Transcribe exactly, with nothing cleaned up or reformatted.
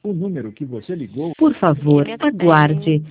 O número que você ligou. Por favor, aguarde.